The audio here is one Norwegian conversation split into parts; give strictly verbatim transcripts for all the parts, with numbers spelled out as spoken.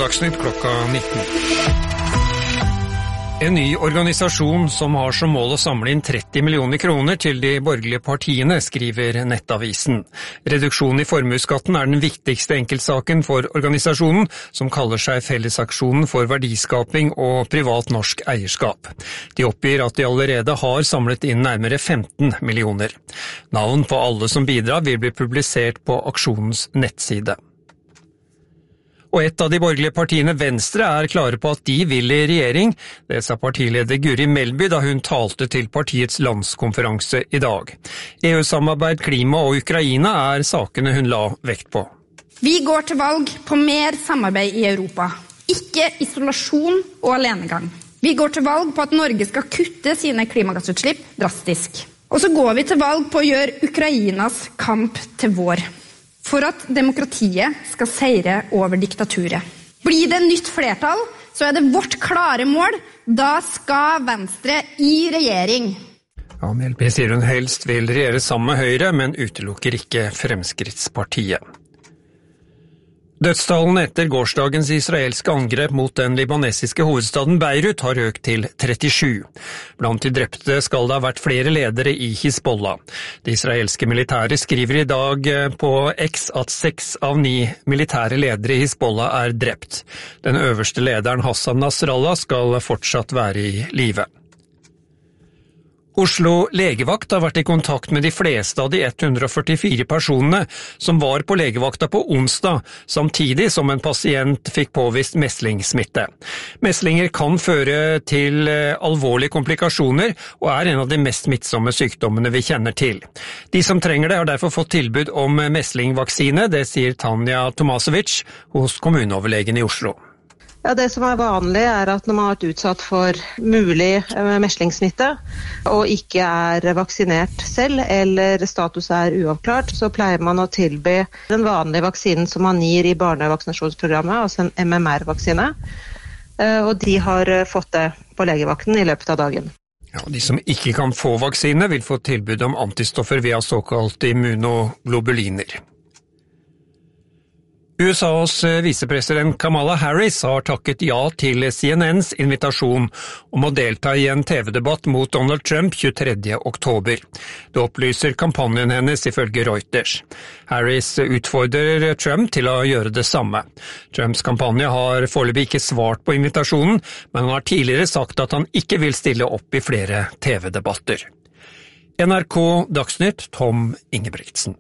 Dagsnytt klokka nitten. En ny organisasjon som har som mål å samle inn tretti millioner kroner til de borgerlige partiene, skriver Nettavisen. Reduksjonen i formuesskatten er den viktigste enkeltsaken for organisasjonen, som kaller seg Fellesaksjonen for verdiskaping og privat norsk eierskap. De oppgir at de allerede har samlet inn nærmere femten millioner. Navn på alle som bidrar vil bli publisert på aksjonens nettside. Og et av de borgerlige partiene, Venstre, er klare på at de vil i regjering. Det sa partileder Guri Melby da hun talte til partiets landskonferanse i dag. E U-samarbeid, klima og Ukraina er sakene hun la vekt på. Vi går til valg på mer samarbeid i Europa. Ikke isolasjon og alenegang. Vi går til valg på at Norge skal kutte sine klimagassutslipp drastisk. Og så går vi til valg på å gjøre Ukrainas kamp til vår. For at demokratiet skal seire over diktaturet. Blir det nytt flertall, så er det vårt klare mål. Da skal Venstre i regjering. Ja, Melby sier hun helst vil regjere sammen med Høyre, men utelukker ikke Fremskrittspartiet. Dødstallene etter gårsdagens israelske angrep mot den libanesiske hovedstaden Beirut har økt til trettisju. Blant de drepte skal det ha vært flere ledere i Hizbollah. Det israelske militæret skriver i dag på X at seks av ni militære ledere i Hizbollah er drept. Den øverste lederen Hassan Nasrallah skal fortsatt være i live. Oslo legevakt har vært i kontakt med de fleste av de ett hundre førtifire personene som var på legevakta på onsdag, samtidig som en pasient fikk påvist meslingsmitte. Meslinger kan føre til alvorlige komplikasjoner og er en av de mest smittsomme sykdommene vi kjenner til. De som trenger det har derfor fått tilbud om meslingvaksine, det sier Tanja Tomasevic hos kommuneoverlegen i Oslo. Ja, det som er vanlig er at når man har vært utsatt for mulig meslingsmitte og ikke er vaksinert selv eller status er uavklart, så pleier man å tilby den vanlige vaksinen som man gir i barnevaksinasjonsprogrammet, altså en M M R-vaksine. Og de har fått det på legevakten i løpet av dagen. Ja, de som ikke kan få vaksine vil få tilbud om antistoffer via såkalt immunoglobuliner. U S A's visepresident Kamala Harris har takket ja til C N N's invitasjon om å delta i en T V-debatt mot Donald Trump tjuetredje oktober. Det opplyser kampanjen hennes ifølge Reuters. Harris utfordrer Trump til å gjøre det samme. Trumps kampanje har foreløpig ikke svart på invitasjonen, men han har tidligere sagt at han ikke vil stille opp i flere T V-debatter. N R K Dagsnytt, Tom Ingebrigtsen.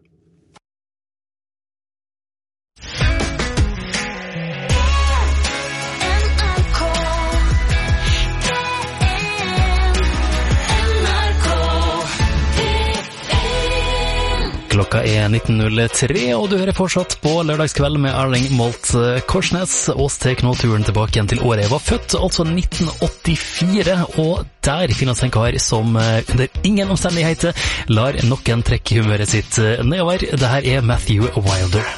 Klokka er nitten null tre, og du hører fortsatt på lørdagskveld med Erling Molt Korsnes. Oss tek nå turen tilbake igjen til året jeg var født, altså nitten åttifire, og der finnes en kar som under ingen omstendigheter lar noen trekke humøret sitt nedover. Det her er Matthew Wilder.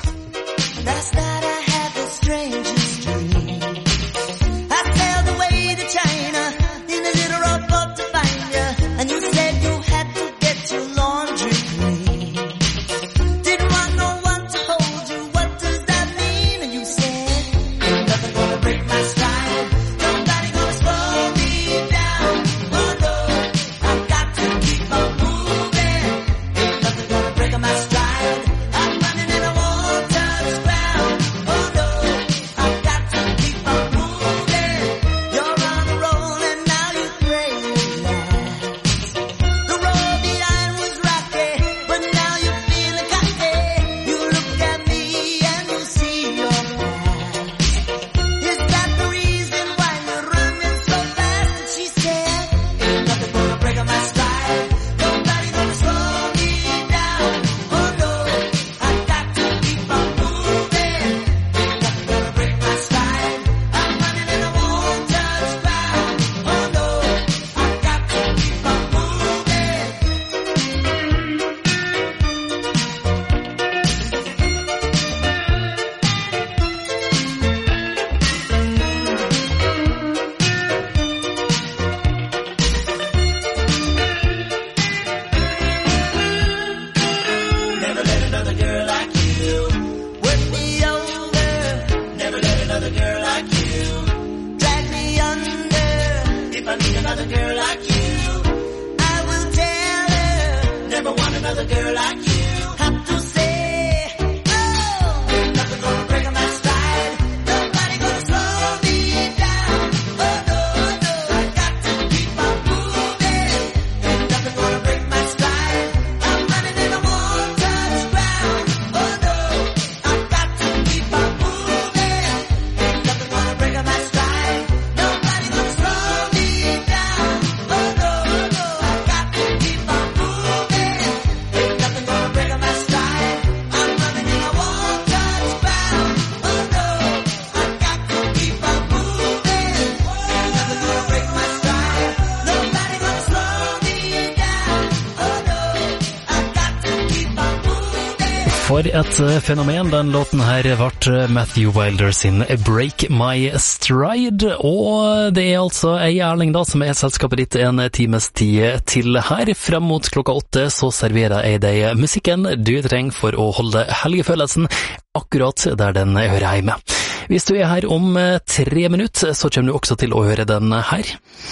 Break my stride, I'm running in a water spout. need another girl like you. I will tell her, never want another girl like you. Have to say, oh, ain't nothing gonna break my stride. Nobody gonna slow me down. Oh no, no, I got to keep on moving. Ain't nothing gonna break my stride. I'm running and I won't touch ground. Oh no, I got to keep on moving. Ain't nothing gonna break my stride. Nobody gonna slow me down. Oh no, no, I got to keep on moving. Ain't nothing gonna break my stride. I'm running and I won't touch ground. Oh no, I got to keep on moving. Ain't nothing gonna break my stride. Nobody gonna slow me down. Oh no, I got to keep on moving. For et eh, fenomen, den låten her ble Matthew Wilder sin Break My Stride, og det er altså ei Erling da som er selskapet ditt en times tid til her. Frem mot klokka åtte så serverer jeg deg musikken du trenger for å holde helgefølelsen akkurat der den hører hjemme. Hvis du er her om eh, tre minutter, så kommer du også til å høre den her.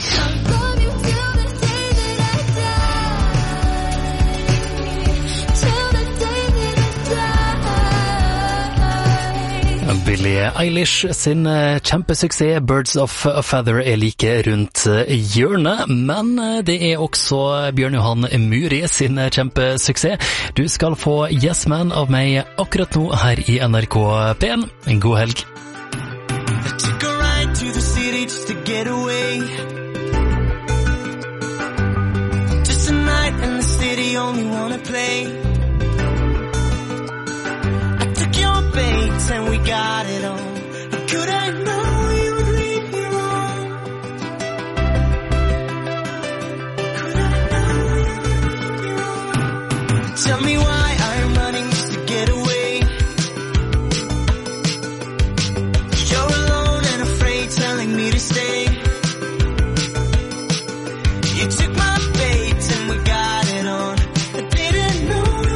Billie Eilish sin eh, kjempesuksess Birds of a Feather er like rundt eh, hjørnet, men eh, det er også Bjørn Johan Muri sin eh, kjempesuksess. Du skal få Yes Man av meg akkurat nå her i N R K P en. En god helg. I took a ride to the city just to get away. Just a night in the city, only wanna play. I took your bait and we got it on. Could I know you would lead me wrong? Could I know you would lead me wrong? Tell me why I'm running just to get away. You're alone and afraid, telling me to stay. You took my bait and we got it on. I didn't know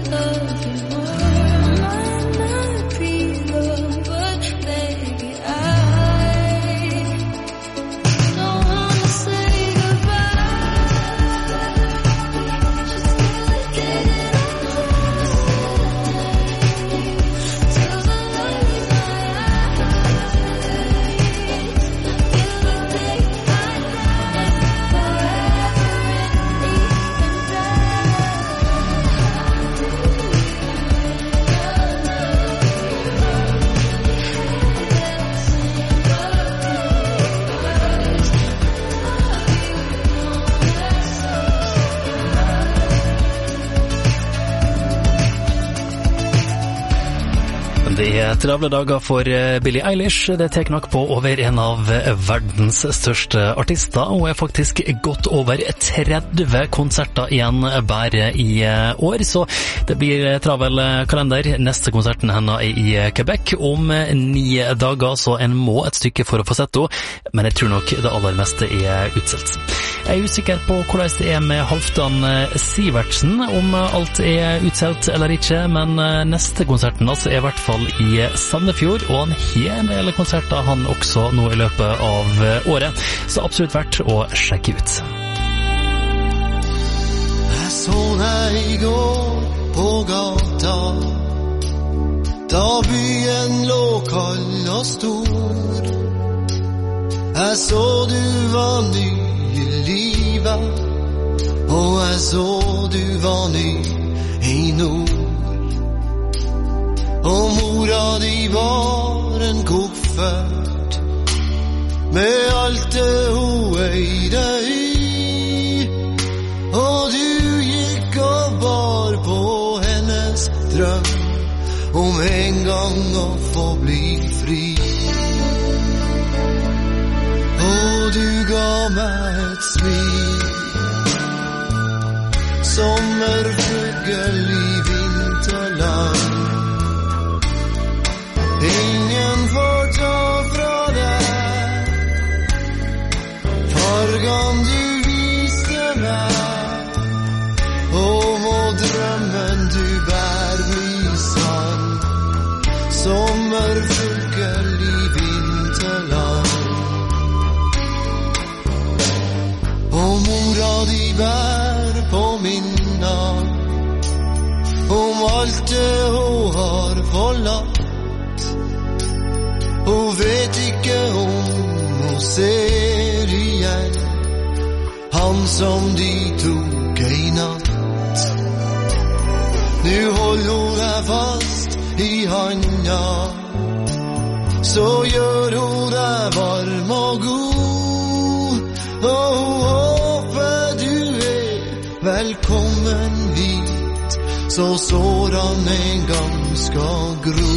Det er travle dager for Billie Eilish. Det tek nok på over en av verdens største artister, og er faktisk godt over tretti konserter igjen bare i år, så det blir travel kalender. Neste konserten henne er i Quebec om ni dager, så en må et stykke for å få sett henne, men jeg tror nok det aller meste er utselt. Jeg er usikker på hvordan det er med Halvdan Sivertsen, om alt er utselt eller ikke, men neste konserten altså er i hvert fall i Sandefjord, og han har en del konserter han også nå i løpet av året, så absolutt verdt å sjekke ut. Jeg så deg i går på gata, da byen lå kald og stor. Jeg så du var ny i livet, og jeg så du var ny i nord. Og mora di var en koffert med alt det hun eide i, og du gikk og bar på hennes drøm om en gang å få bli fri. Og du ga meg et smil, sommerfugl i vinterland. Ingen får ta fra deg fargen du viste meg, og må drømmen du bær bli sann, sommerfugl i vinterland. Og mora di bær på minner om alt det hun har forlatt. Hun vet ikke om hun ser igjen han som de tok i natt. Nu holder hun deg fast i handa, så gjør hun deg varm og god, og hun håper du er velkommen hit, så sårene en gang skal gro.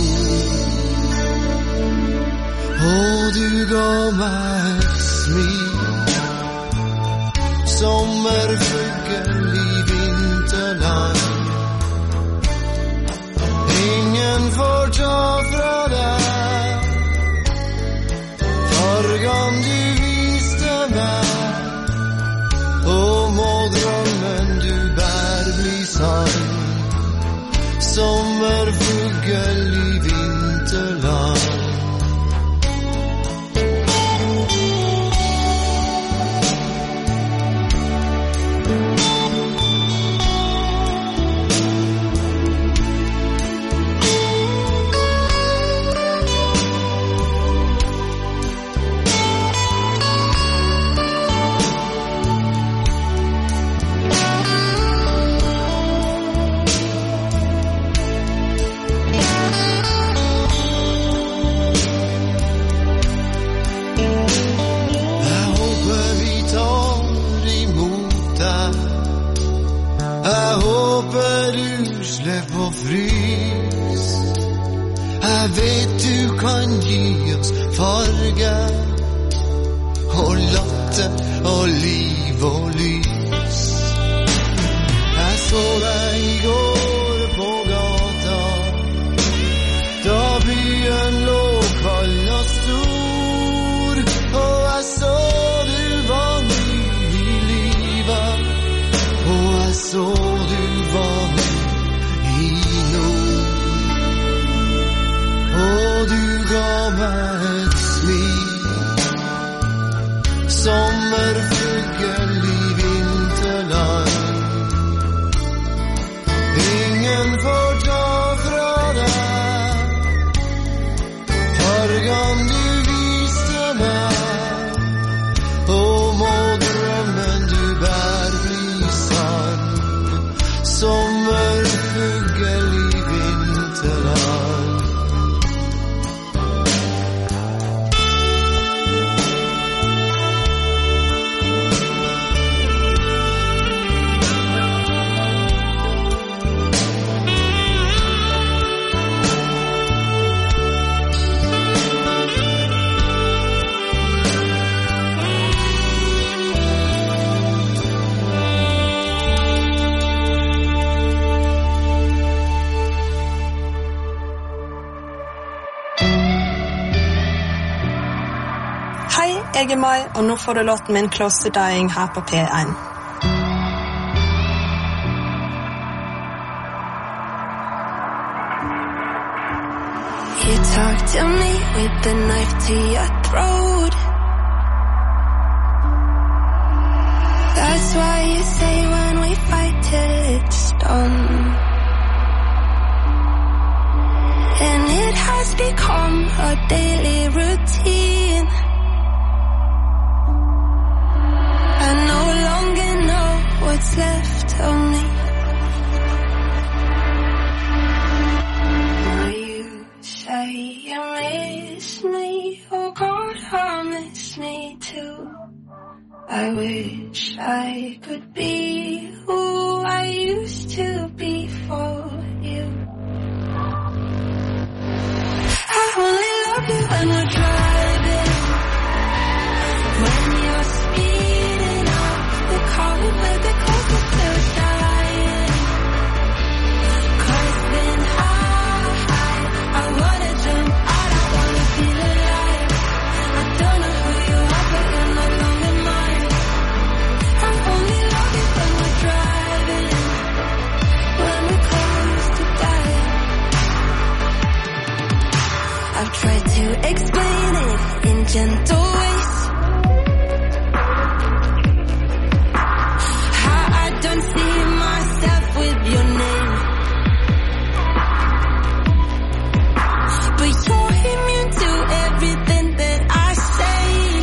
Og du ga meg et smil, sommerfugl i vinterland. Ingen får ta fra deg fargen du viste meg, og må drømmen du bær bli sann, sommerfugl i vinterland. Jeg vet du kan gi oss farge og latter og liv og lys. Jeg så deg i går på gata, da byen lå kald og stor, og jeg så du var ny i livet, og jeg så du var ny i et smil. Sommerfugl i vinterland. Ingen får ta fra deg fargen du viste meg, og må drømmen du bær bli sann. Sommerfugl i vinterland. Jeg er Mai, og nå får du låten min Close to Dying her på P one. You talk to me with the knife to your throat. That's why you say when we fight till it's done. And it has become a daily routine. I no longer know what's left of me. Now you say you miss me, oh God, I miss me too. I wish I could be who I used to be for you. I only love you when we're driving, when you're speeding up the car with the closer to dying. Cause then I, I, I wanna jump out, I wanna feel alive. I don't know who you are, but you're no longer mine. I only love you when we're driving, when we're close to dying. I've tried to explain it in gentle ways, how I don't see myself with your name. But you're immune to everything that I say.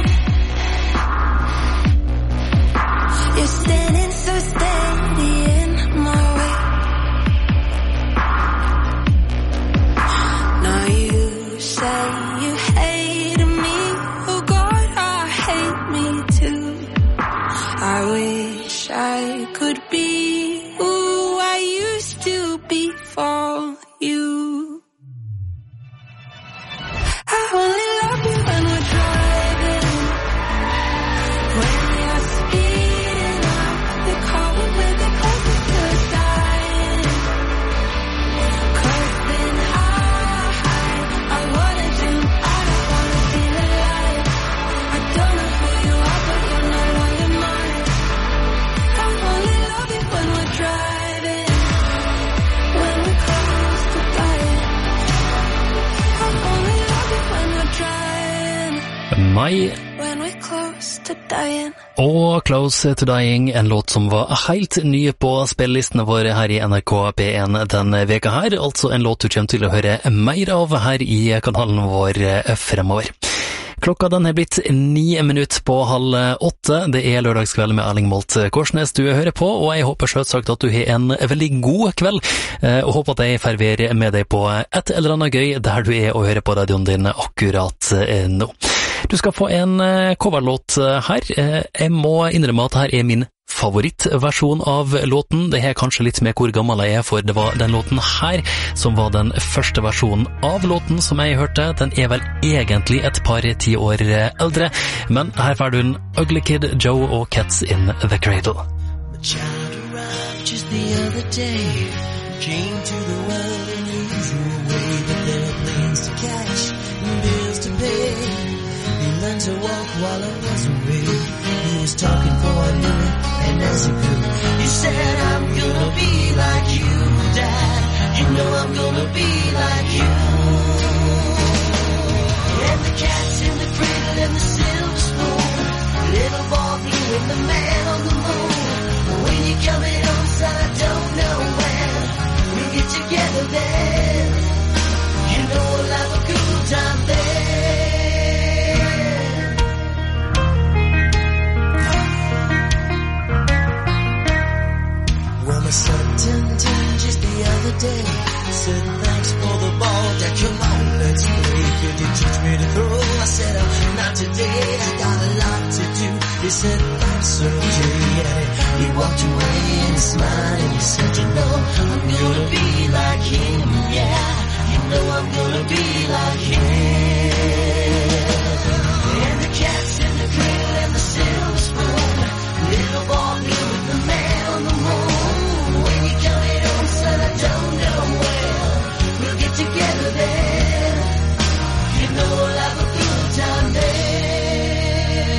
You're standing so steady in my way. Now you say you hate me, oh God, I hate me too. I wish I could be who I used to be for you. I only love you when we're driving, when you're speeding up the car with the closer to dying. Cause then I, I, I wanna jump out, I wanna feel alive. I don't know who you are, but you're no longer mine. I only love you when we're driving, when we're close to dying. I only love you when we're driving, Mai when we're close to dying. og Close to Dying, en låt som var helt ny på spillelistene våre her i N R K P one denne veka her, altså en låt du kommer til å høre mer av her i kanalen vår fremover. Klokka den er blitt ni minutter på halv åtte. Det er lørdagskveld med Erling Molt Korsnes du hører på, og jeg håper selvsagt at du har en veldig god kveld, og håper at jeg får være med deg på et eller annet gøy der du er og hører på radioen din akkurat nå. Du skal få en coverlåt her. Jeg må innrømme at her er min favorittversjon av låten. Det er kanskje litt med hvor gammel jeg er, for det var den låten her som var den første versjonen av låten som jeg hørte. Den er vel egentlig et par ti år eldre, men her får du en Ugly Kid Joe og Cats in the Cradle. My child arrived just the other day, came to the world in the usual way, but there were planes to catch and bills to pay. He learned to walk while I was away. He was talking for a minute, and as he grew, he said, I'm gonna be like you, Dad. You know I'm gonna be like you. And and the silver spoon. Little boy blue and the man on the moon. When you're coming home, son, I don't know when. We'll get together then. You know we'll have a good time then. Well, my son turned ten just the other day. Said thanks for the ball, Dad, come on, let's play. Could you teach me to throw? I said, oh, not today, I got a lot to do. He said, that's okay, yeah. He walked away and smiled and he said, you know, I'm gonna be like him, yeah. You know I'm gonna be like him. And the cat's in the cradle and the silver spoon. Little boy blue and the man on the moon. When you're coming home, son, I don't know when. We'll get together then. You know we'll have a good time then.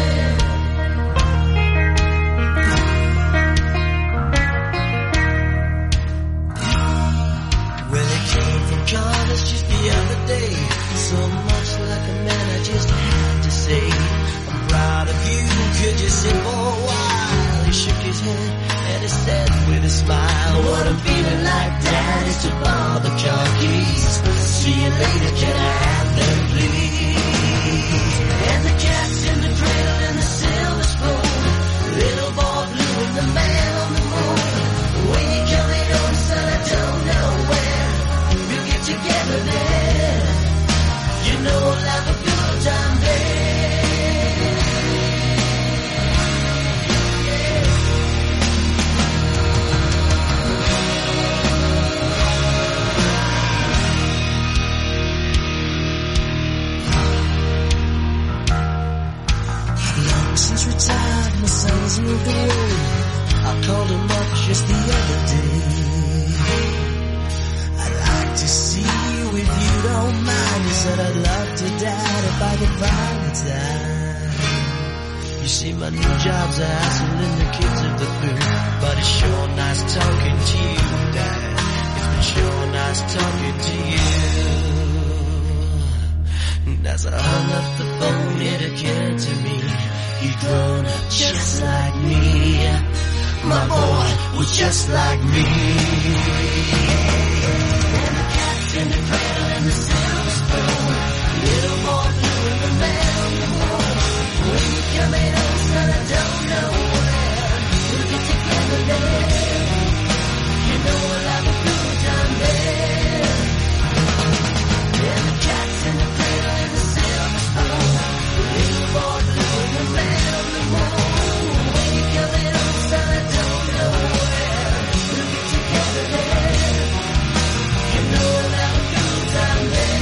Well, it came from college just the other day. So much like a man, I just had to say, I'm proud of you, could you say for a while? He shook his head and he said with a smile, what I'm feeling like, Dad, is to borrow the car keys. See you later, can I have them, please? And the cat's in the cradle and the silver spoon. Little boy blue and the man on the moon. When you're coming home, son, I don't know when. We'll get together then. You know we'll have a good time then. Since retired, my son's moved away. I called him up just the other day. I'd like to see you if you don't mind. He said I'd love to, Dad, if I could find the time. You see, my new job's a hassle and the kids are the food. But it's sure nice talking to you, Dad. It's been sure nice talking to you. And as I hung up the phone, it occurred to me, you'd grown up just like me. My boy was just like me. And the cat's in the cradle and the silver spoon. Little boy blue and the man on the moon. When you're coming home, son, I don't know when. We'll get together then. You know we'll have a good time then. And the cat's in the cradle and the silver spoon. Little boy blue and the man on the moon. When you're coming home, son, I don't know when. We'll get together then. You know we'll have a good time then.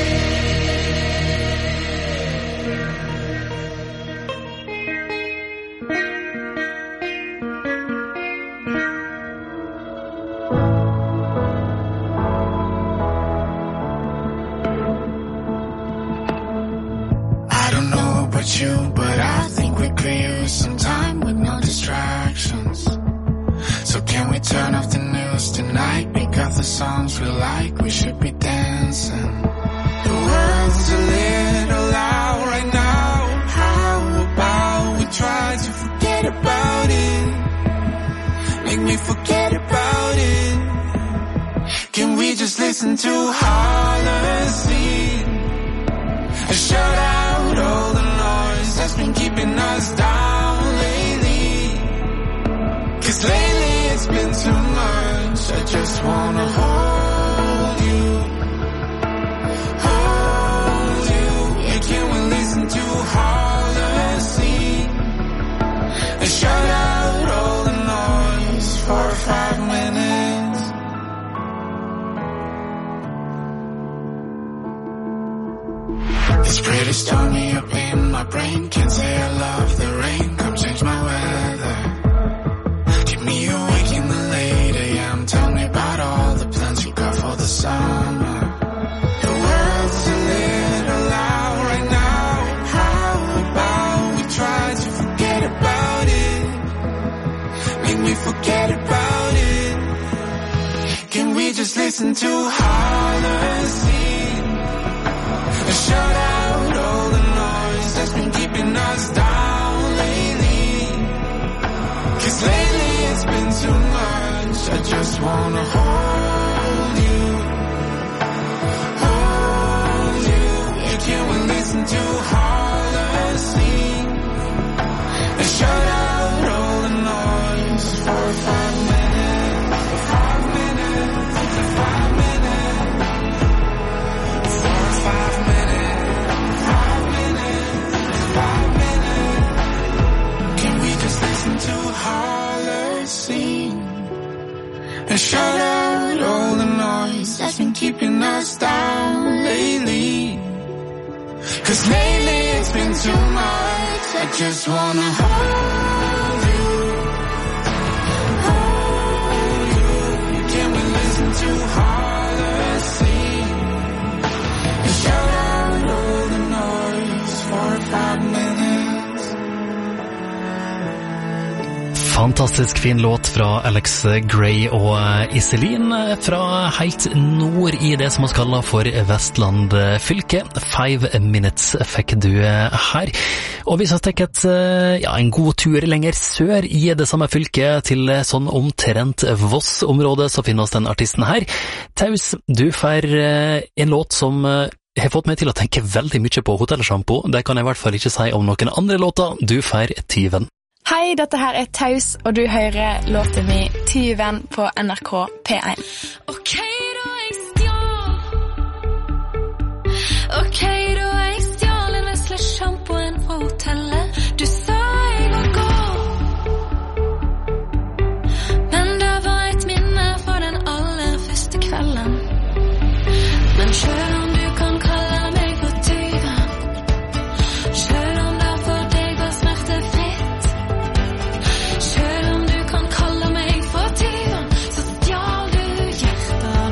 I don't know about you, but I think we could use some time with no distractions. So can we turn off the news tonight? Pick up the songs we like, we should be dancing. The world's a little loud right now. How about we try to forget about it? Make me forget about it. Can we just listen to Holocene? And shut out all the noise that's been keeping us down lately. Cause lately it's been too much. I just wanna hold you, hold you. Yeah, can we listen to Holocene? And shut out all the noise for five minutes. It's pretty stormy up in my brain. Can't say I love the rain. Come change my weather. Keep me awake in the late A M. Tell me about all the plans you got for the summer. The world's a little loud right now. How about we try to forget about it? Make me forget about it. Can we just listen to Holocene? And shut out all the noise it's been too much. I just wanna hold you, hold you. Yeah, can we listen to Harlem sing and shut out all the noise for five minutes, for five minutes, for five minutes, for five minutes, five minutes, five minutes. Can we just listen to Harlem sing and shut out all the noise that's been keeping us down lately? Cause lately it's been too much. I just wanna hold you, hold you. Can we listen to Harlem sing and shout out all the noise for five minutes? Fantastisk fin låt fra Alex Gray og Iselin fra helt nord i det som vi kaller for Vestland fylke. Five Minutes fikk du her. Og hvis vi tenker et, ja, en god tur lenger sør i det samme fylket til sånn omtrent Voss-området, så finner vi den artisten her. Taus, du får en låt som har fått meg til å tenke veldig mye på hotellshampoo. Det kan jeg i hvert fall ikke si om noen andre låter. Du får Tyven. Hei, dette her er Taus, og du hører låten min Tyven på N R K P én. Ok, da jeg stjal Ok, da jeg stjal en vesle shampooen fra hotellet. Du sa jeg var god, men det var et minne fra den aller første kvelden. Men selv om du kan kalle meg for tyven, selv om det for deg var smertefritt, selv om du kan kalle meg for tyven, så stjal du hjertet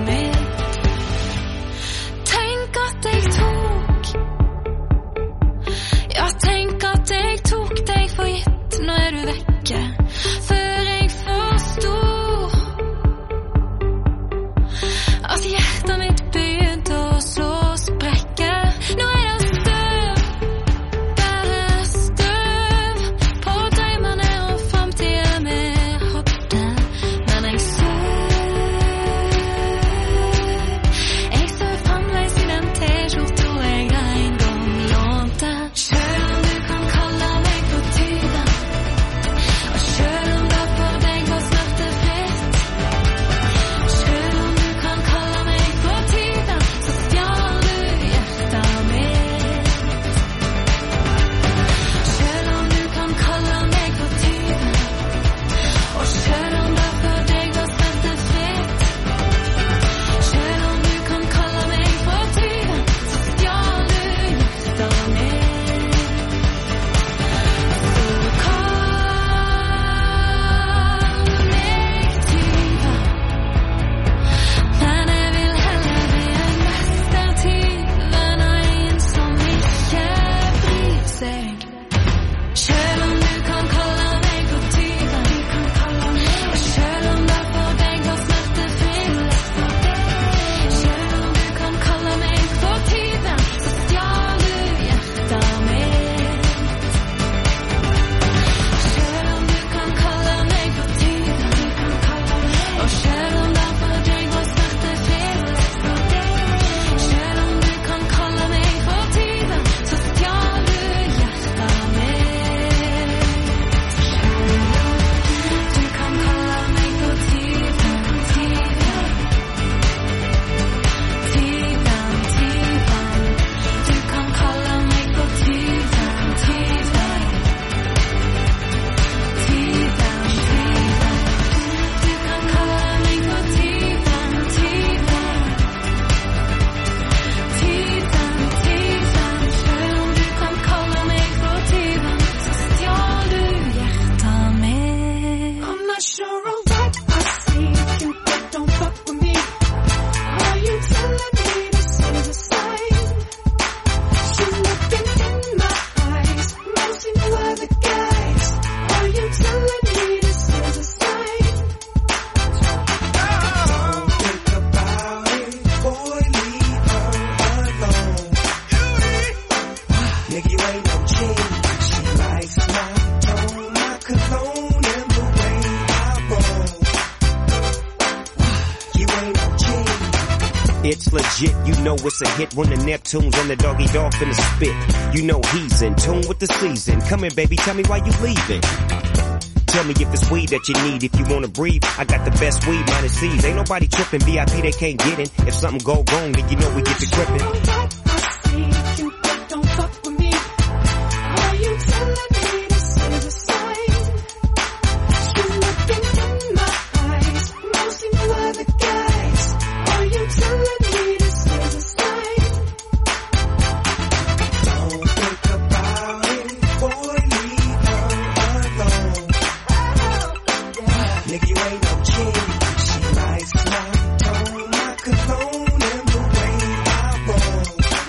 It's legit, you know it's a hit when the Neptunes and the doggy dog finna spit. You know he's in tune with the season. Come here, baby, tell me why you leaving. Tell me if it's weed that you need. If you wanna breathe, I got the best weed minus C's. Ain't nobody tripping, V I P they can't get in. If something go wrong, then you know we get to gripping. Don't fuck with me. Are you telling me this is a sign? You looking in my eyes, mostly no other guys. Are you telling me this is a sign? Don't think about it, boy, leave her alone. Nigga, you ain't no king. She likes my tone, my cologne, and the way I roll.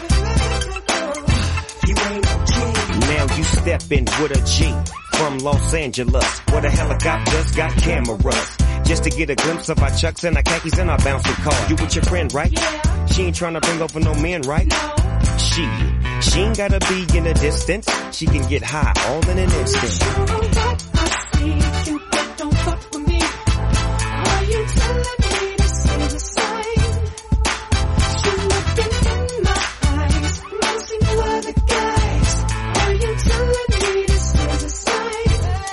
You ain't no king. Now you steppin' with a G from Los Angeles, where the helicopters got cameras. Just to get a glimpse of our chucks and our khakis and our bouncing car. You with your friend, right? Yeah. She ain't tryna bring over no men, right? No. She, she ain't gotta be in a distance. She can get high all in an instant. Sure what I see, you don't fuck with me. Are you telling me this is a sign? You looking in my eyes, mostly no other guys. Are you telling me this is a sign?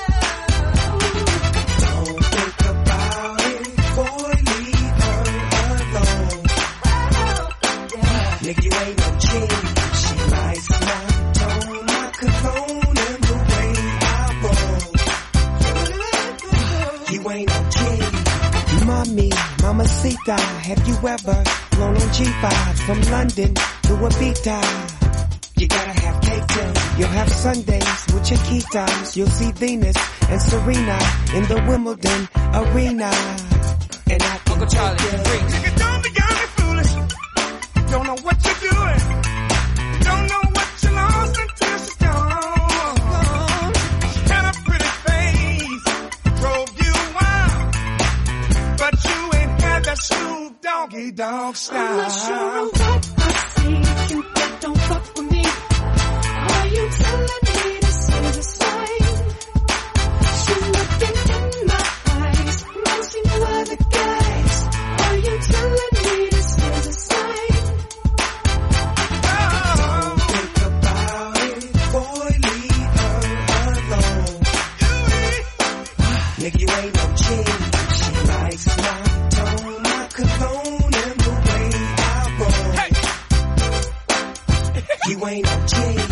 Don't think about it, boy, leave her alone. Nigga, you ain't no king. She likes my tone, my cologne, and the way I roll. You ain't no king. Mommy, mamacita, have you ever flown on G five from London to Ibiza? You gotta have cake too. You'll have Sundays with Chiquitas. You'll see Venus and Serena in the Wimbledon arena. And I can Uncle Charlie, take you. nigga, don't be young and foolish. Don't know what you're doing. Don't know what you lost until she's gone. She had a pretty face, drove you wild, but you ain't had that Snoop Doggy Dogg style. I'm not sure what I see, you don't fuck with me. Are you telling me this is a sign? You looking in my eyes, mostly no other guys. Are you telling me this is a sign? Don't think about it, boy, leave her alone. Nigga, you ain't no king. She likes my tone, my cologne, and the way I roll. You ain't no king.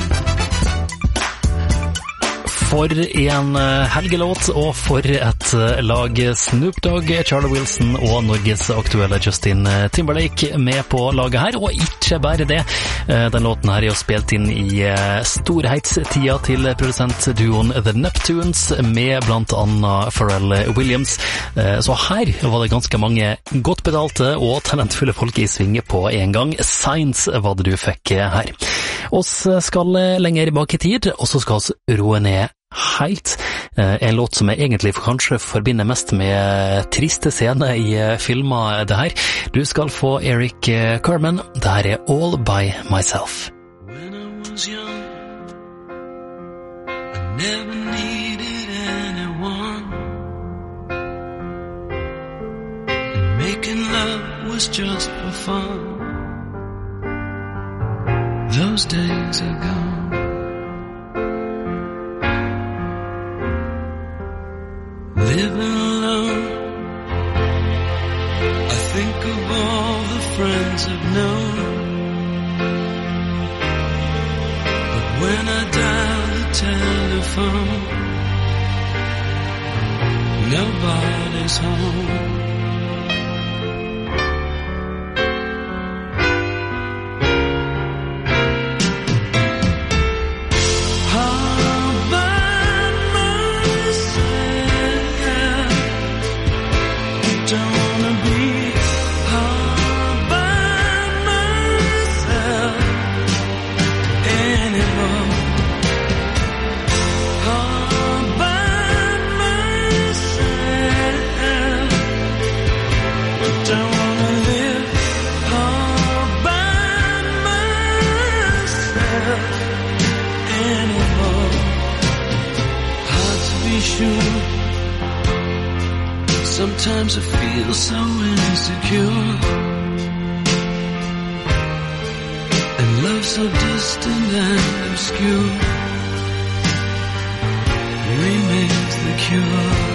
For en helgelåt, og for et lag. Snoop Dogg, Charlie Wilson og Norges aktuelle Justin Timberlake med på laget her, og ikke bare det. Den låten her er jo spilt inn i storheitstida til produsentduoen The Neptunes, med blant annet Pharrell Williams. Så her var det ganske mange godt betalte og talentfulle folk i svinge på en gang. Science var det du fikk her. Oss skal lenger bak i tid, og så skal oss roe ned helt. En låt som jeg egentlig for kanskje forbinder mest med triste scener i filmer det her. Du skal få Eric Carmen. Det her er All By Myself. When I was young, I never needed anyone, and making love was just for fun. Those days are gone. Living alone, I think of all the friends I've known. But when I dial the telephone, nobody's home. Sometimes I feel so insecure. so distant and obscure remains the cure.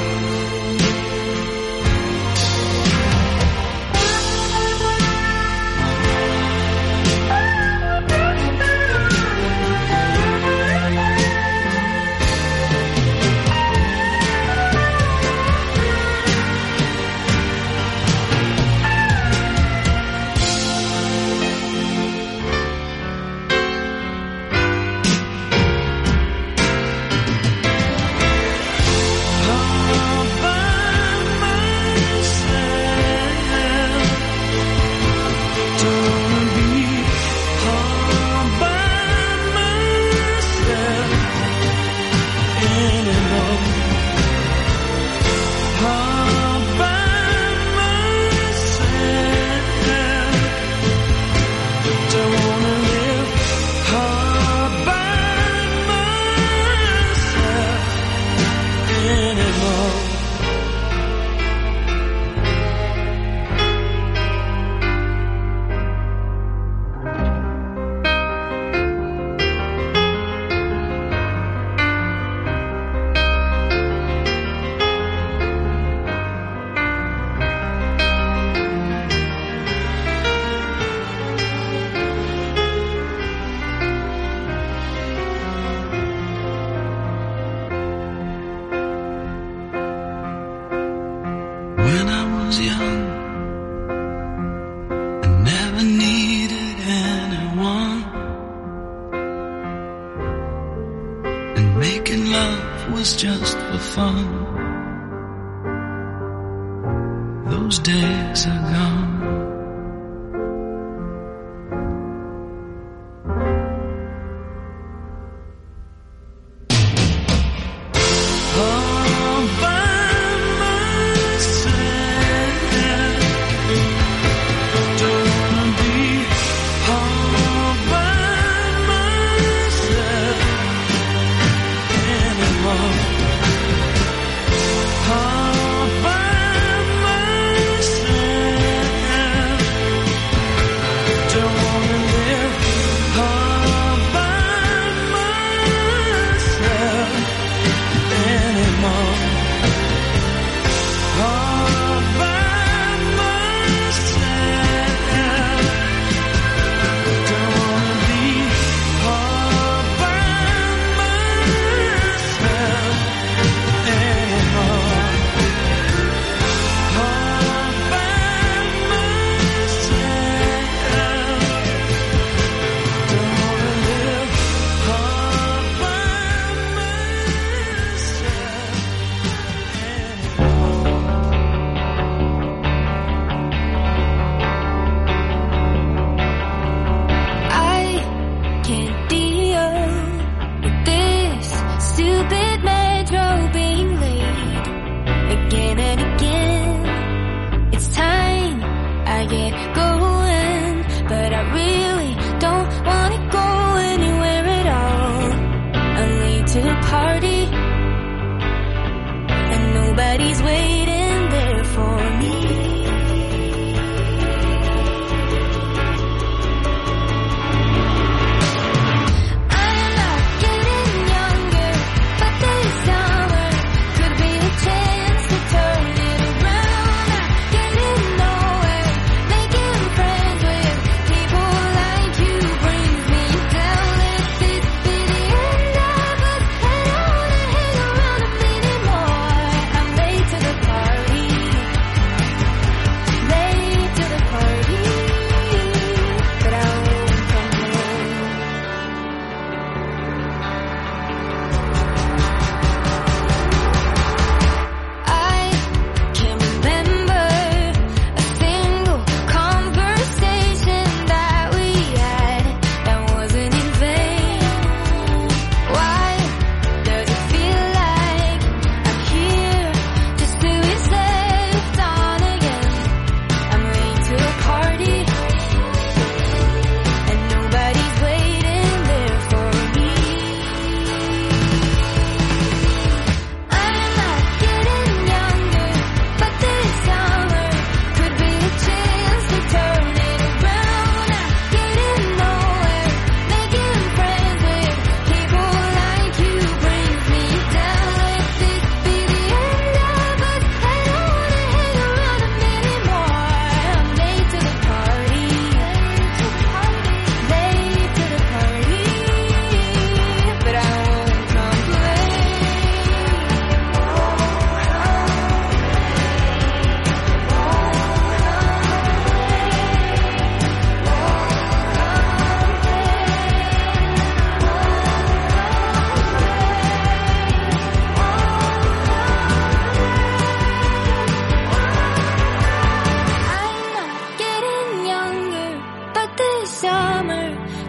To the party.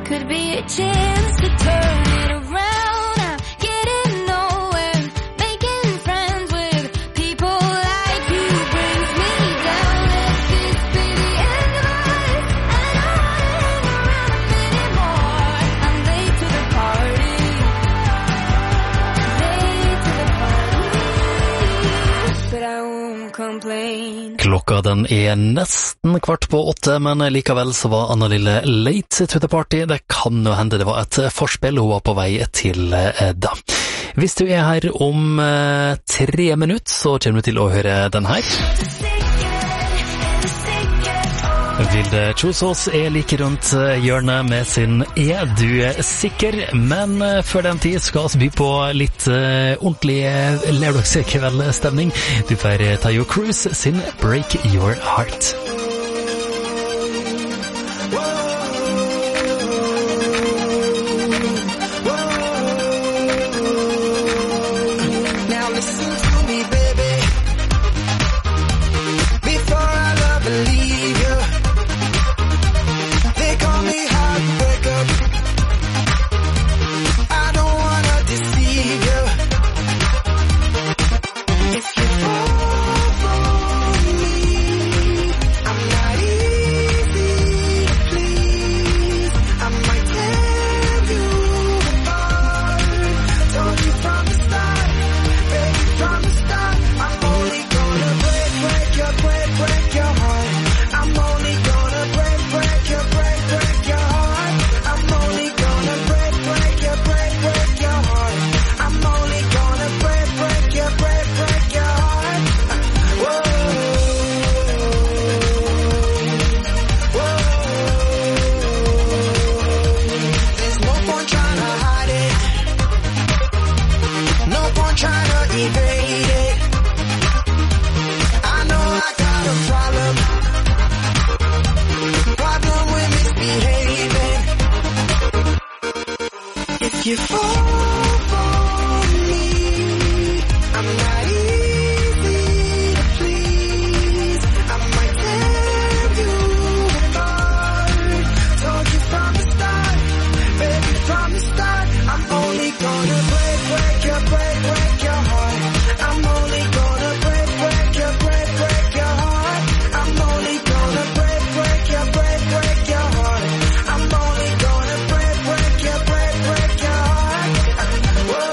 could be a chance to turn it around. I'm getting nowhere, making friends with people like you brings me down. Let this be the end of us. I don't wanna hang around anymore. I'm late to the party, late to the party, but I won't complain. Klokka den er nesten kvart på åtte, men likevel så var Anna Lille late to the party. Det kan jo hende det var et forspill hun var på vei til eh, da. Hvis du er her om eh, tre minutter, så kommer du til å høre den her. Vilde Kjosås er like rundt hjørnet med sin Er du sikker? Men eh, før den tid skal vi by på litt eh, ordentlig eh, lørdagskveldsstemning. Du får eh, Tayo Cruz sin Break Your Heart. Now listen to me, baby. Before I love and leave you, they call me heartbreaker. I don't wanna deceive you. If you fall for me, I'm not easy to please. I might tear you apart. Told you from the start, baby, from the start. I'm only gonna break, break your, break, break your heart. I'm only gonna break, break your, break, break your heart. I'm only gonna break, break your, break, break your heart. I'm only gonna break, break your, break, break your heart. Whoa, whoa. There's no point trying to hide it. No point trying to evade it. I know I got a problem. Problem with misbehaving. If you fall for me, I'm not easy to please. I might tear you apart. Told you from the start, baby, from the start. I'm only gonna break, break your, break, break your heart. I'm only gonna break, break your, break, break your heart. I'm only gonna break, break your, break, break your heart. I'm only gonna break, break your, break, break your heart. Whoa,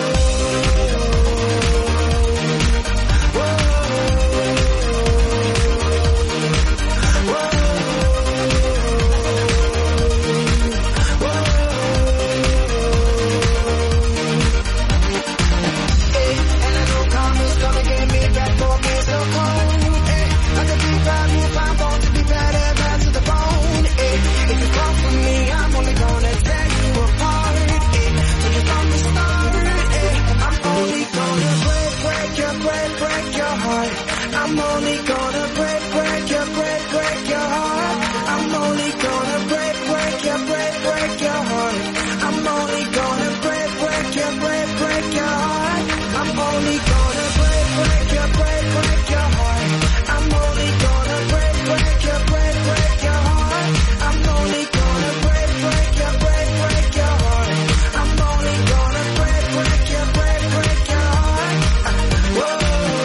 and I know karma's gonna get me back for being so cold. Eh, like a deep dive, move, I'm born to be better, bad to the bone. Eh, if you come for me, I'm only gonna tear you apart. Eh, so just from the start, eh, I'm only gonna break, break your, break, break your heart. I'm only gonna break, break your, break, break your heart. I'm only gonna break, break your, break, break your heart. I'm only gonna break, break your, break, break your heart. I'm only gonna break, break your, break, break your heart. I'm only gonna break, break your, break, break your heart. I'm only gonna break, break your, break, break your heart. I'm only gonna break, break your, break, break your heart. Whoa,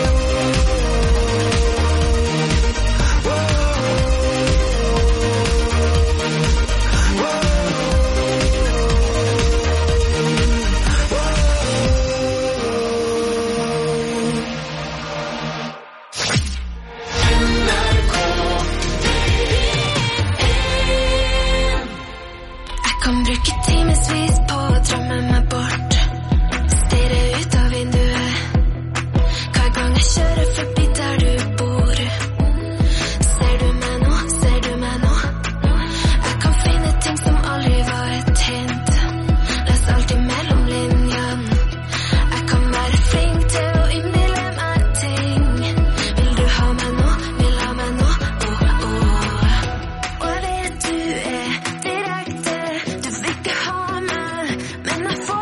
Jeg kan bruke timesvis på å drømme meg bort. Stirre ut av vinduet hver gang jeg kjører forbi der du bor. Ser du meg nå, ser du meg nå? Jeg kan finne ting som aldri var et hint. Les alltid mellom linjene. Jeg kan være flink til å innbille meg ting. Vil du ha meg nå, vil ha meg nå? Oh, oh. Og jeg vet du er direkte. Du vil ikke ha meg, men jeg får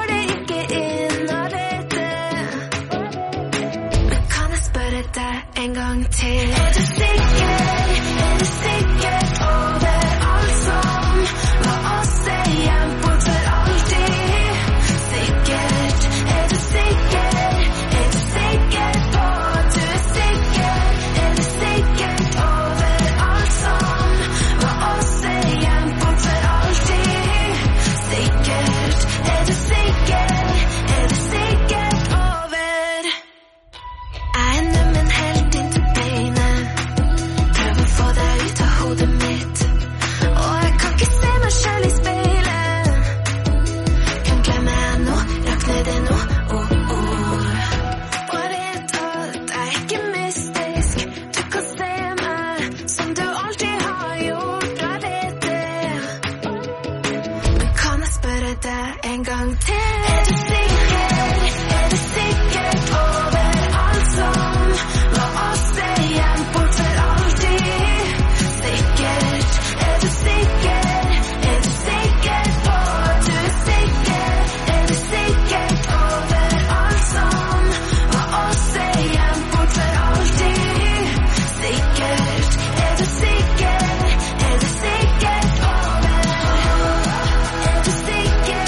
en gang til. Er du sikker, er du sikker over alt som var oss igjen bort for alltid? Sikkert, er du sikker, er du sikker på at du er sikker? Er du sikker over alt som var oss igjen bort for alltid? Sikkert, er du sikker, er du sikker over? Er du sikker,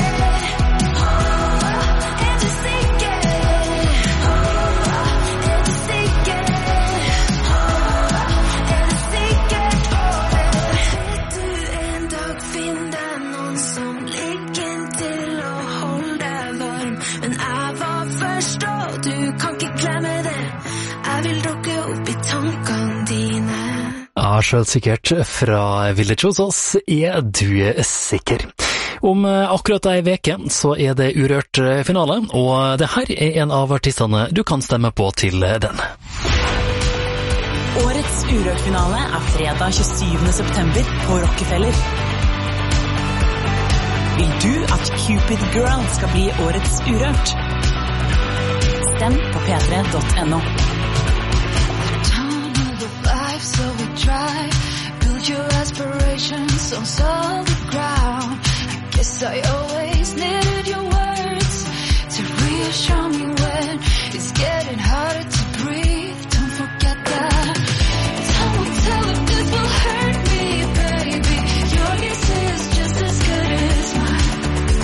er du sikker, er du sikker, er du sikker over? Vet du en dag finner noen som ligger til å holde deg varm? Men jeg var først, og du kan ikke glemme det. Jeg vil dukke opp i tankene dine. Ja, selvsikkert fra Village hos oss er du sikker. Om akkurat ei veke så er det Urørt finale, og det her er en av artistene du kan stemme på til den. Årets Urørt-finale er fredag tjuesyvende september på Rockefeller. Vil du at Cupid Girl skal bli årets Urørt? Stem på p tre punktum no. Town of the life, so we try. Build your aspirations on solid ground. I guess I always needed your words to reassure me when it's getting harder to breathe. Don't forget that. Time will tell if this will hurt me, baby. Your guess is just as good as mine.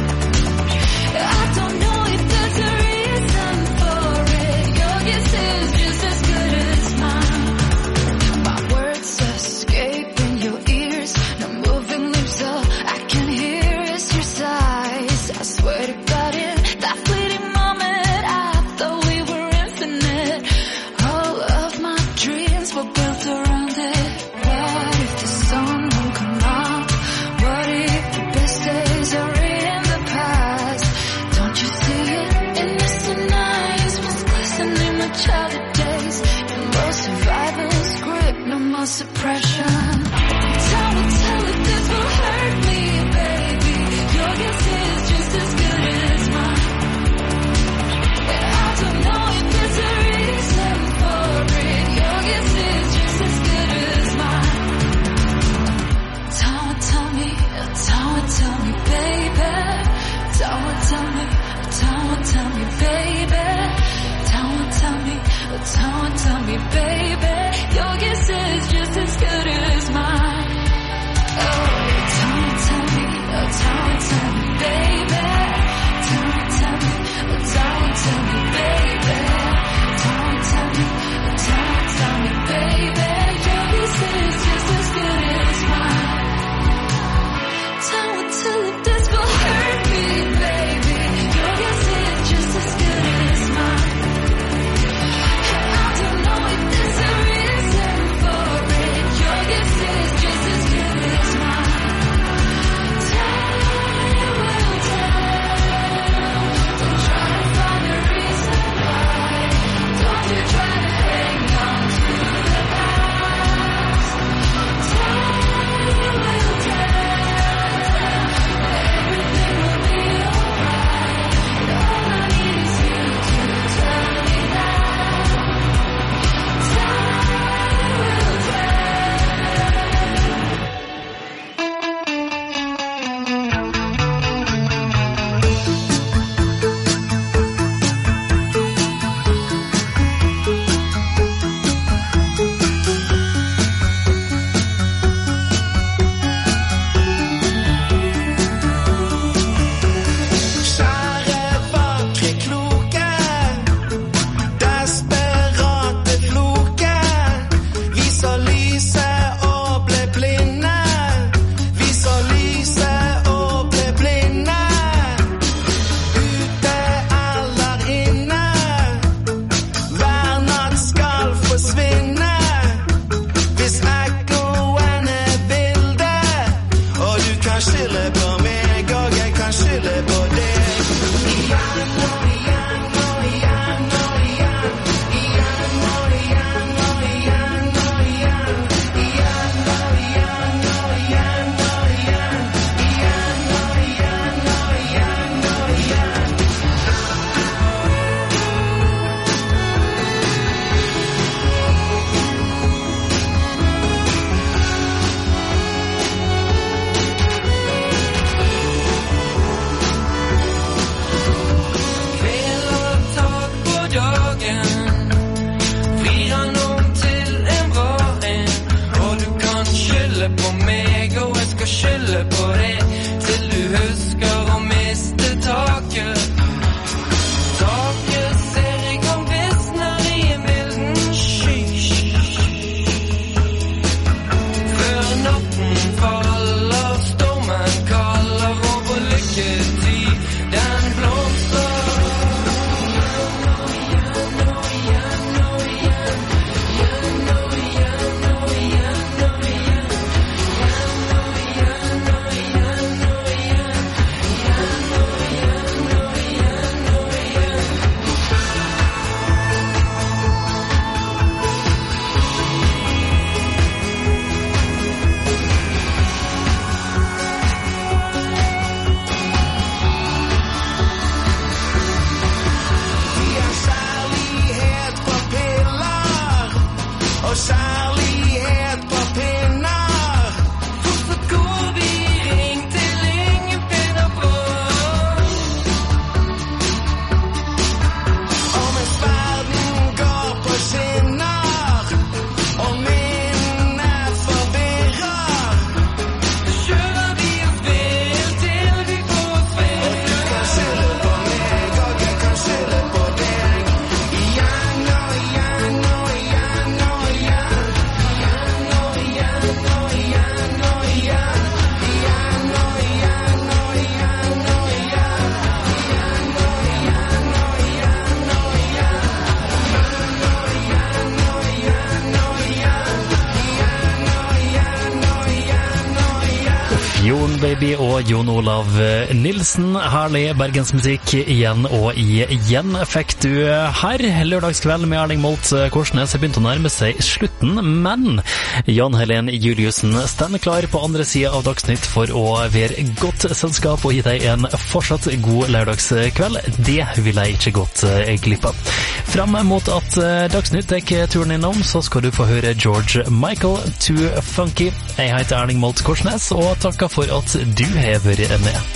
I don't know if there's a reason for it. Your guess is just as good as mine. My words escape in your ears. No moving lips, all I can hear is your sighs. I swear to God, in that fleeting moment, I thought we were infinite. All of my dreams were built around it. What if the sun won't come out? What if the best days are in the past? Don't you see it? Innocent eyes was glistening my childhood days. No more survival's grip, no more suppression. Time will tell if this will hurt me, baby. Your guess is just as good as mine. And I don't know if there's a reason for it. Your guess is just as good as mine. Time will tell me, time will tell me, baby. Time will tell me, time will tell me, baby. Time will tell me, time will tell me, baby. Your guess is just as good as mine. Oh, time will tell me, time will tell me, baby. Time will tell me, time will tell me, baby. Time will tell me, time will tell me, baby. Your guess is just as good as mine. Time will tell if this will hurt me, baby. Your guess is just as good as mine. I don't know if there's skylde på det til du husker å miste taket. Taket ser jeg om visner i en bilden sky. Før natten faller, stormen kaller over lykketid, den blomster. Og kjærlighet på pinner. Hvorfor går vi ring til ingen pinner på? Og mens verden går på skinner, og minnet forvirrer, kjører vi oss bil til vi får feil. Og du kan skylde på meg, og jeg kan skylde på deg. Igjen og igjen og igjen og igjen. Fjorden Baby og Jon Olav Nilsen. Herlig bergensmusikk igjen og igjen fikk du her. Lørdagskveld med Erling Molt Korsnes har begynt å nærme seg slutten, men Jan Helen Juliussen stender klar på andre siden av Dagsnytt for å være godt selskap og gi deg en fortsatt god lørdagskveld. Det vil jeg ikke godt glippe av. Fram mot at Dagsnytt tar turen innom, så skal du få høre George Michael, Too Funky. Jeg heter Erling Molt Korsnes og takker for at du har vært med.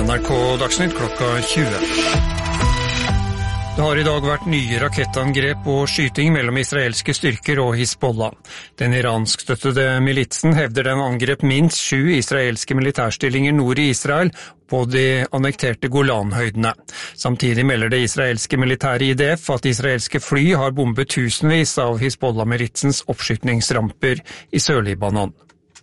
N R K Dagsnytt klokka tjue. Det har i dag vært nye rakettangrep og skyting mellom israelske styrker og Hizbollah. Den iranskstøttede militsen hevder den angrep minst sju israelske militærstillinger nord i Israel på de annekterte Golanhøydene. Samtidig melder det israelske militære I D F at israelske fly har bombet tusenvis av Hizbollah-militsens oppskytningsramper i Sør-Libanon.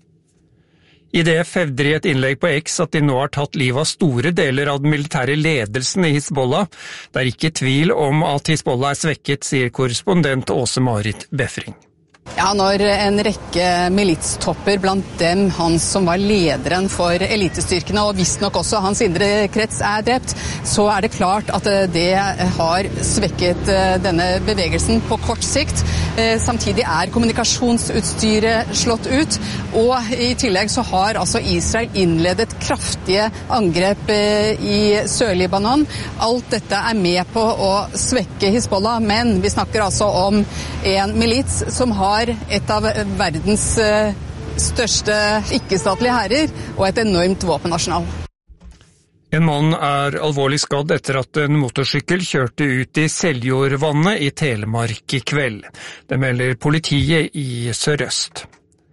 I D F hevder I et innlegg på X at de nå har tatt livet av store deler av den militære ledelsen i Hizbollah. Det er ikke tvil om at Hizbollah er svekket, sier korrespondent Åse-Marit Befring. Ja, når en rekke militstopper, blant dem han som var lederen for elitestyrkene, og visst nok også hans indre krets er drept, så er det klart at det har svekket denne bevegelsen på kort sikt. Samtidig er kommunikasjonsutstyret slått ut, og i tillegg så har altså Israel innledet kraftige angrep i Sør-Libanon. Alt dette er med på å svekke Hizbollah, men vi snakker altså om en milits som har et av verdens største ikke-statlige hærer og et enormt våpenarsenal. En mann er alvorlig skadd etter at en motorsykkel kjørte ut i Seljordvannet i Telemark I kveld. Det melder politiet I Sør-Øst.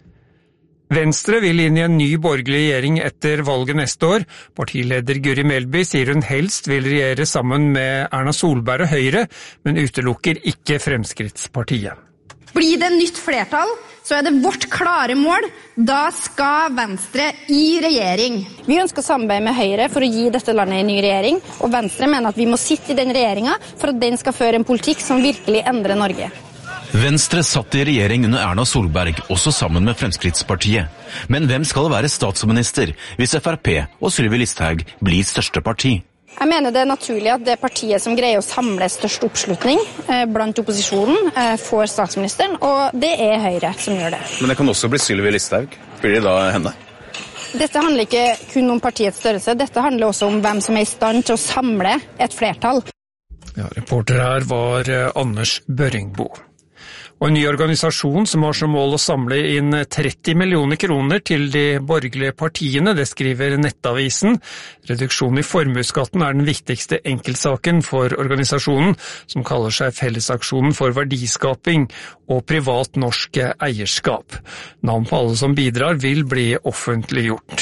Venstre vil inn I en ny borgerlig regjering etter valget neste år. Partileder Guri Melby sier hun helst vil regjere sammen med Erna Solberg og Høyre, men utelukker ikke Fremskrittspartiet. Blir det nytt flertall, så er det vårt klare mål. Da skal Venstre I regjering. Vi ønsker samarbeid med Høyre for å gi dette landet en ny regjering, og Venstre mener at vi må sitte I den regjeringen for at den skal føre en politikk som virkelig endrer Norge. Venstre satt I regjering under Erna Solberg, også sammen med Fremskrittspartiet. Men hvem skal være statsminister hvis Frp og Sylvi Listhaug blir største parti? Jeg mener det er naturlig at det partiet som greier å samle størst oppslutning eh, blant opposisjonen eh, får statsministeren, og det er Høyre som gjør det. Men det kan også bli Sylvi Listhaug. Blir det da henne? Dette handler ikke kun om partiets størrelse, dette handler også om hvem som er I stand til å samle et flertall. Ja, reporter her var eh, Anders Børringbo. Og en ny organisasjon som har som mål å samle inn tretti millioner kroner til de borgerlige partiene, det skriver Nettavisen. Reduksjon I formuesskatten er den viktigste enkeltsaken for organisasjonen, som kaller seg Fellesaksjonen for verdiskaping og privat norsk eierskap. Navn på alle som bidrar vil bli offentliggjort.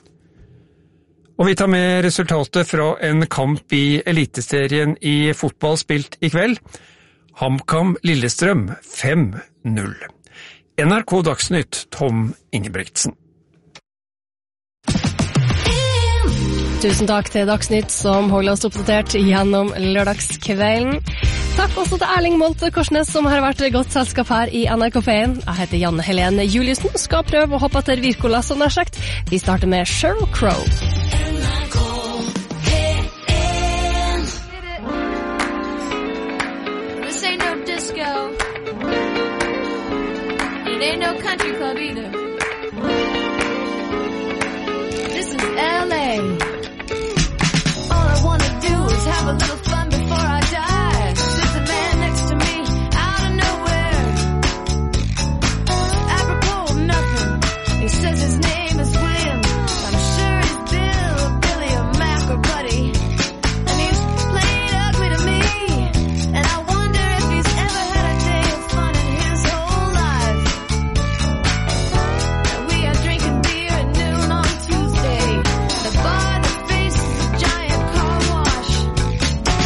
Og vi tar med resultatet fra en kamp I eliteserien I fotball spilt I kveld. HamKam Lillestrøm fem null. N R K Dagsnytt, Tom Ingebrigtsen. Tusen takk til Dagsnytt som holder oss oppdatert gjennom lørdagskvelden. Takk også til Erling Molte Korsnes som har vært godt selskap her I N R K P en. Jeg heter Janne Helene Juliusen, skal prøve å hoppe til Wirkola som nær sagt. Vi starter med Sheryl Crow. It ain't no country club either. This is L A. All I wanna do is have a little fun before I die. There's a man next to me, out of nowhere. Apropos of nothing, he says his name is William. I'm sure he's Bill or Billy or Mac or Buddy. And he's playing ugly to me. And I wonder if he's ever had a day of fun in his whole life. We are drinking beer at noon on Tuesday. The bar that faces a giant car wash.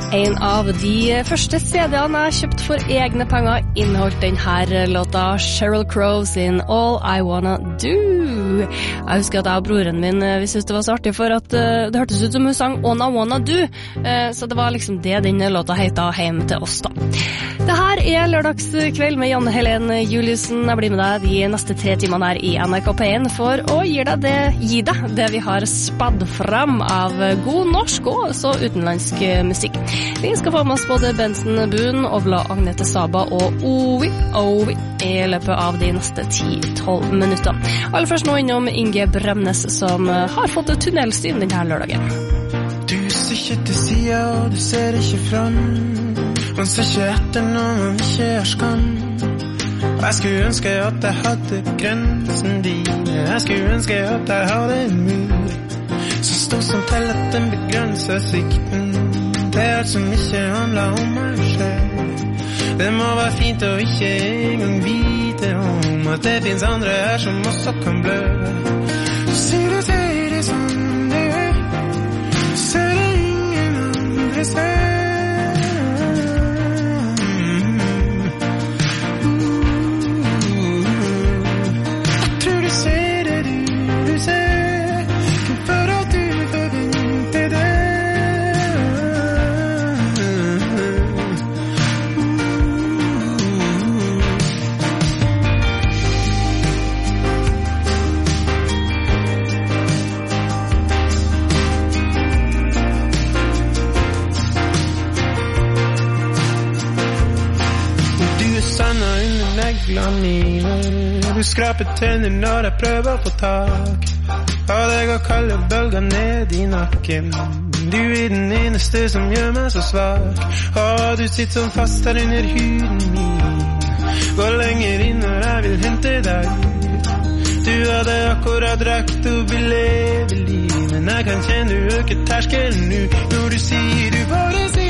En av de første C D-ene jeg kjøpt for egne penger inneholdt denne låta Sheryl Crow sin All I Wanna Do. Jeg husker at jeg og broren min vi syntes det var så artig for at uh, det hørtes ut som hun sang All I Wanna Do, uh, så det var liksom det denne låta heita hjem til oss da. Det her er lørdagskveld med Janne Helene Juliussen. Jeg blir med deg de neste tre timene her i N R K P en for å gi deg det, gi deg det vi har spadd fram av god norsk og så utenlandsk musikk. Vi skal få med oss både Benson Boone, Ovla Agnete Saba og Ovi, Ovi i løpet av de neste ti til tolv minutter. Aller først nå innom Inge Bremnes som har fått tunnelsyn denne lørdagen. Du ser ikke til siden, og du ser ikke fram. Man ser ikke etter når man ikke er skam. Jeg skulle ønske at jeg hadde grensen din. Jeg skulle ønske at jeg hadde en mur som stod som til at den begrenser sikten. Det er alt som ikke handler om meg selv. Det må være fint å ikke engang vite om at det finnes andre her som også kan blø. Sier du sier det som det er, så er det ingen andre sted. Jeg tror du ser det du ser, for at du forventer det. Neglene mine, du skraper tenner når jeg prøver å få tak, og det går kalde bølger ned i nakken. Du er den eneste som gjør meg så svak, og du sitter som fast her under huden min. Gå lenger inn når jeg vil hente deg ut. Du hadde akkurat rakt opp i leveliv, men jeg kan kjenne du øker terskelen nu, når du sier du bare sier